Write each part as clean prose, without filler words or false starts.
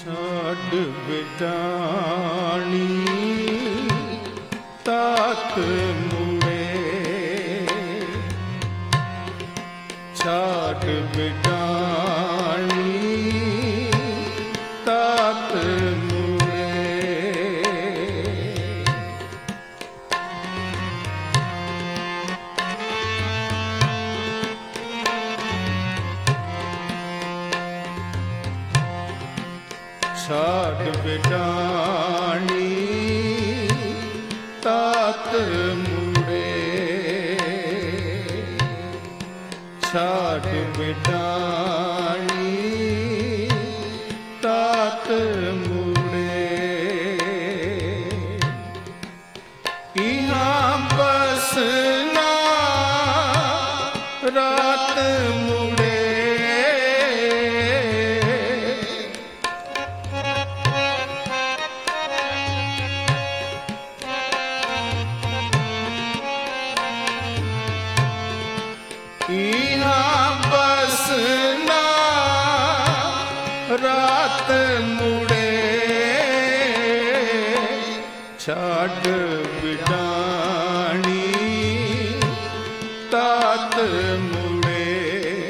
ਛਾੜ ਬਿਟਾਣੀ ਤਾਤ ਮੁੜੇ, ਛਾੜ ਬਿਟਾਣੀ ਤਾਤ ਮੁੜੇ। ਛਾੜ ਬਿਟਾਣੀ ਤਾਤ ਮੁੜੇ, ਛਾੜ ਬਿਟਾਣੀ ਤਾਤ ਮੁੜੇ। ਇਹਾਂ ਬਸਨਾ ਰਾਤ ਮੁੜੇ, ਇਹਾਂ ਬਸਨਾ ਰਾਤ ਮੁੜੇ। ਛਾੜ ਬਿਟਾਣੀ ਤਾਤ ਮੁੜੇ,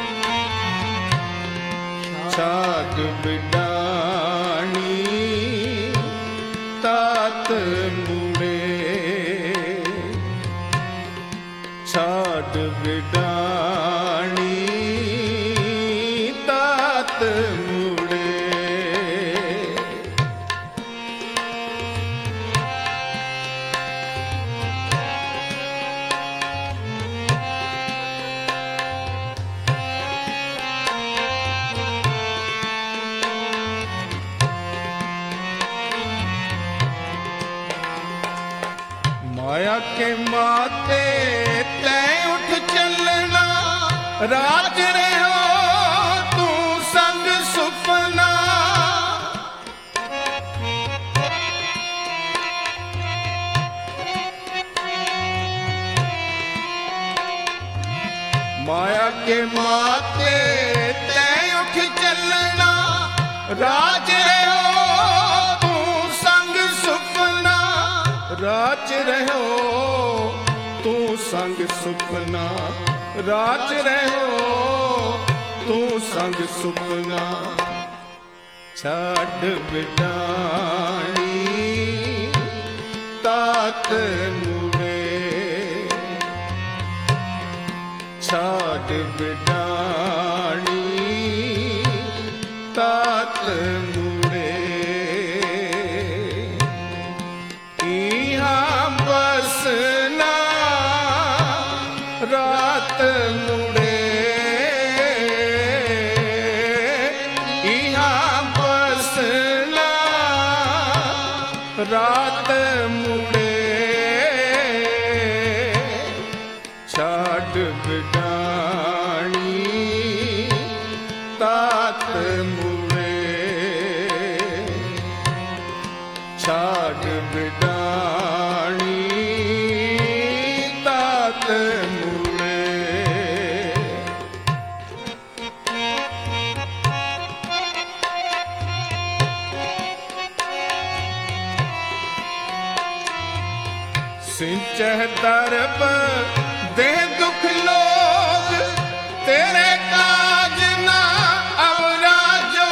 ਛਾੜ ਬਿਟਾਣੀ ਤਾਤ ਮੁੜੇ, ਛਾੜ ਬਿਟਾਣੀ ਤਾਤ ਮੁੜੇ। माया के माते तैं उठ चलना, राज रहो तू संग सुपना। माया के माते तैं उठ चलना, राज रहो तू संग सुपना। राज रहो तू संग सुपना, राज रहो तू संग सुपना। छाड़ बिटाणी तात मुड़े, छाड़ बिटाणी तात मुड़े। बसना रात मुड़े, इहाँ बसना रात मुड़े। छाड़ बिटाणी तात मुड़े, छाड़ बिटाणी तात मुड़े। सिंचह दरब दे दुख लोग, तेरे काज ना अवराजो।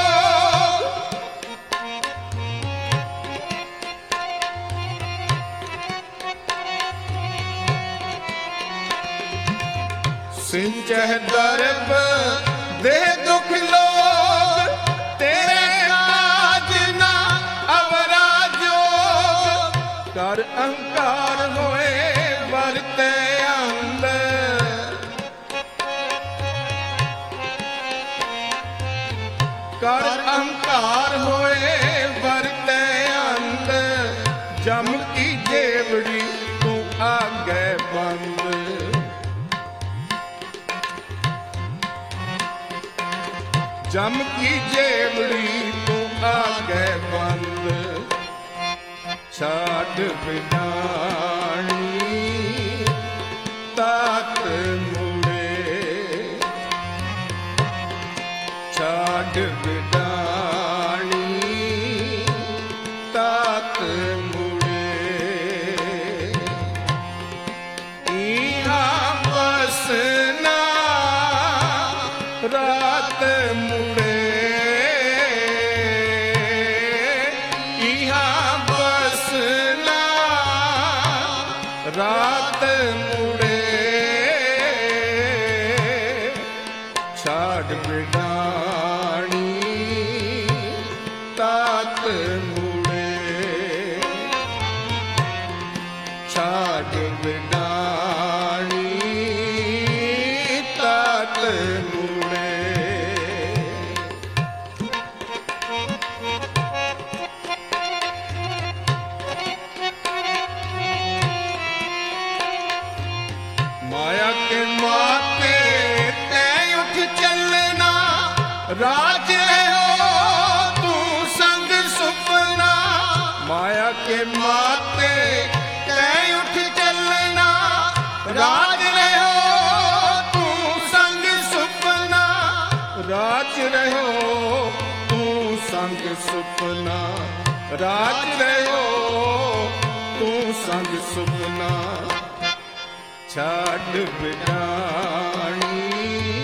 सिंचह दरब दे दुख लोग, तेरे काज ना अवराजो। कर अहंकार होए वरते अंदर, कर अहंकार होए वरते अंदर। जम की जेवड़ी तू आगे बंद, जम की जेवड़ी तू आगे बंद। छाड़ बिटाणी तात मुड़े, छाड़ बिटाणी ਰਾਤ ਮੁੜੇ ਇਹਾਂ ਬਸਨਾ ਰਾਤ ਮੁੜੇ ਛਾੜ ਬਿਡਾਣੀ ਤਾਤ ਮੁੜੇ ਛਾੜ ਬਿਡਾਣੀ ਤਾਤ ਮੁੜੇ माया के माते तै उठ चलना राज हो तू संग सुपना माया के माते तै उठ चलना राज रहो तू संग सुपना राज रहो तू संग सुपना राज रहो तू संग सुपना ਛਾੜ ਬਿਡਾਣੀ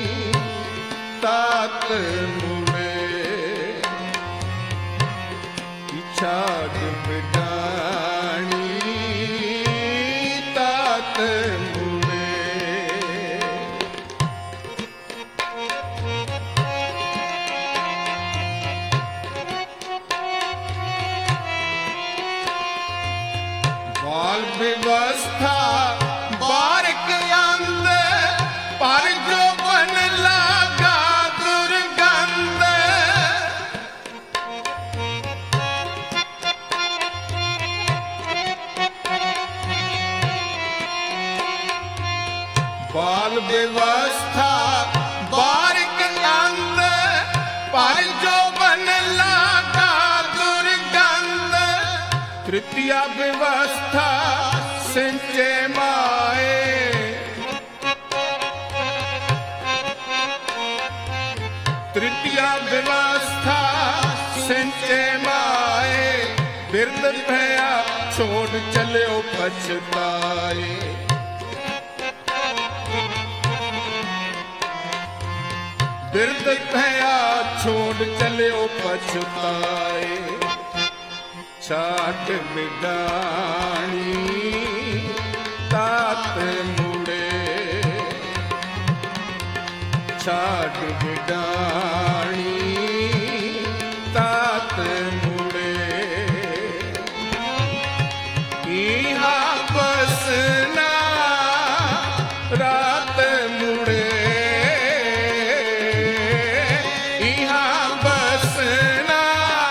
ਤਾਤ ਮੁੜੇ ਛਾੜ ਬਿਡਾਣੀ ਤਾਤ ਮੁੜੇ ਬਾਲ ਵਿਵਸਥਾ बारिक अंद पर जो बन लागा दुर्गंध बाल व्यवस्था बारिक अंद पर जो बन लागा दुर्गंध तृतीय व्यवस्था सिंचे माए तृतीय व्यवस्था सिंचे माए बिरद भया छोड़ चलो पछताए बिरद भया छोड़ चलो पछताए छाट बिडानी तात मुड़े छाड़ बिडानी तात मुड़े इहाँ बसना रात मुड़े इहाँ बसना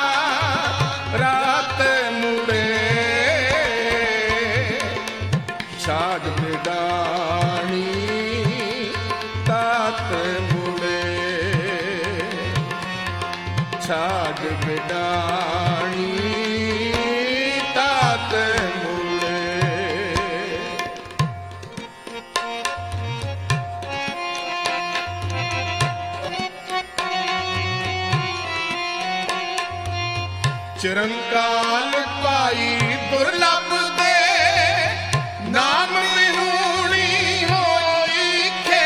रात मुड़े छाड़ बिडानी तात मुड़े छाड़ बिडानी तात मुड़े चिरंकाल पाई दुर्लभ दे नाम विहूणी होई खे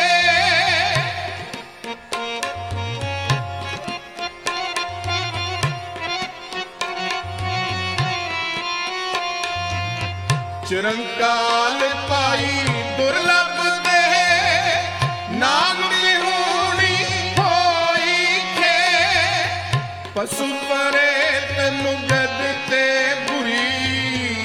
चिरंकाल पाई दुर्लभ दे नाम विहूणी होई खे पशु परेत मुगद ते बुरी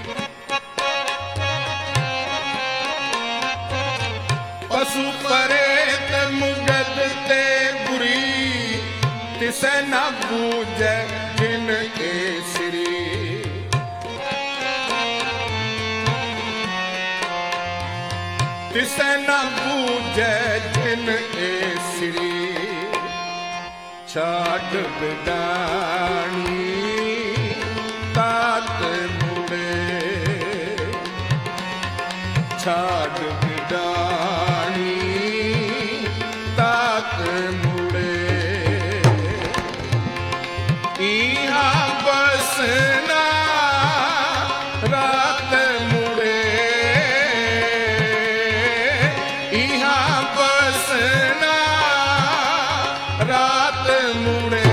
पशु परेत मुगद ते बुरी तिसे न बूझे जिन के श्री तिसे न बूझे जिन ए श्री छाड़ बिडानी तात मुड़े छाड़ बिडानी तात मुड़े इहाँ बसना रात मुड़े इहाँ बसना मुड़े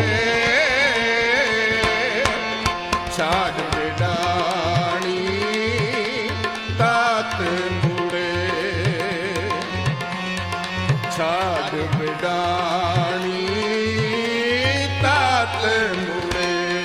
छाड़ बिडाणी तात मुड़े छाड़ बिडाणी तात मुड़े।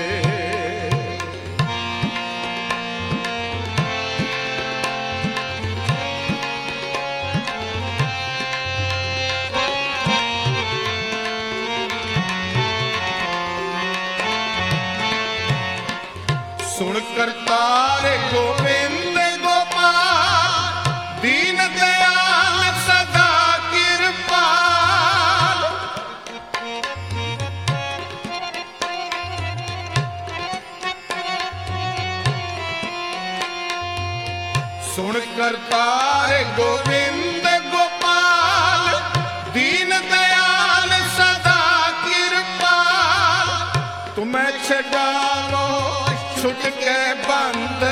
सुन करतार गोविंद गोपाल दीन दयाल सदा कृपाल। सुन करतार गोविंद गोपाल दीन दयाल सदा कृपाल। तुम्हें छड़ावो छुट के बंद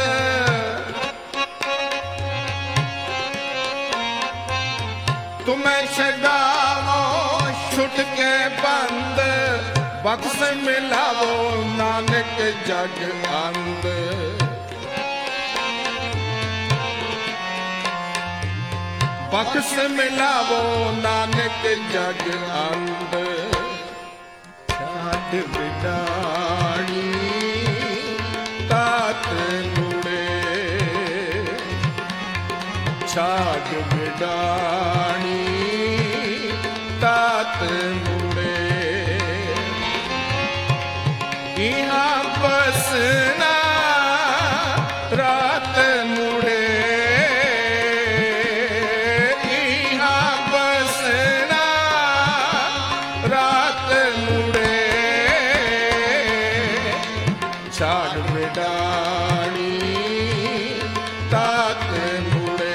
तुम्हें छड़ावो छुट के बंद। बख्श मिलावो नानक जग अंध। बख्श मिलावो नानक जग अंध। छाड़ बिडाणी तात मुड़े छाड़ बिडाणी तात मुड़े। यहाँ बसना रात मुड़े यहाँ बसना रात मुड़े छाड़ बिडाणी तात मुड़े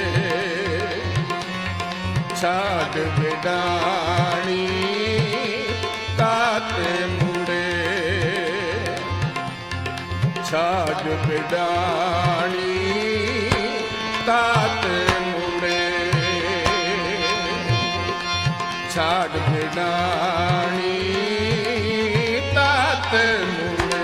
छाड़ बिडाणी तात मुड़े छाड़ बिडाणी तात मुड़े छाड़ बिडाणी तात मुड़े।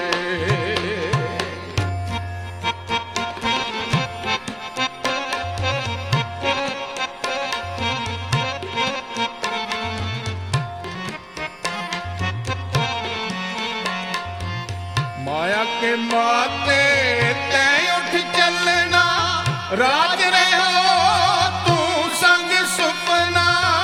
माया के माते तय उठ चलना राज रहो तू संग सुपना।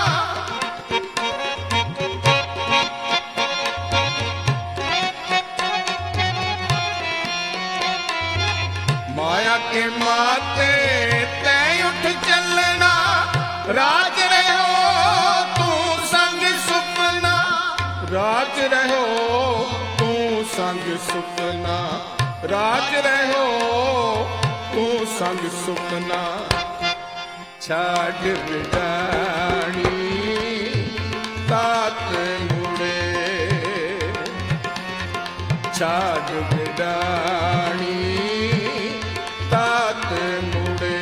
माया के माते तय उठ चलना राज रहो तू संग सुपना। राज रहो संग सुपना राज रहो तू संग सुपना। छाड़ बिडाणी तात मुड़े छाड़ बिडाणी तात मुड़े।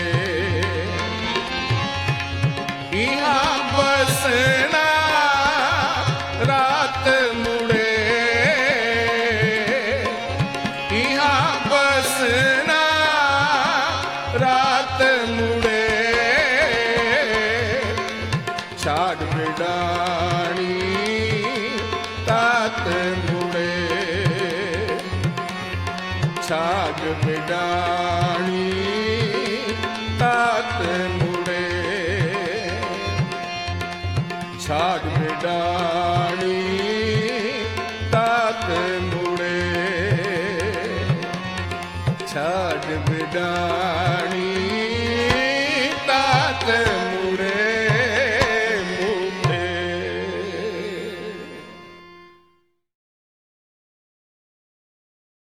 यहाँ बसना रात मुड़े यहाँ बसना रात मुड़े छाड़ बिडाणी तात मुड़े छाड़ बिडाणी तात मुड़े छाड़ बिडाणी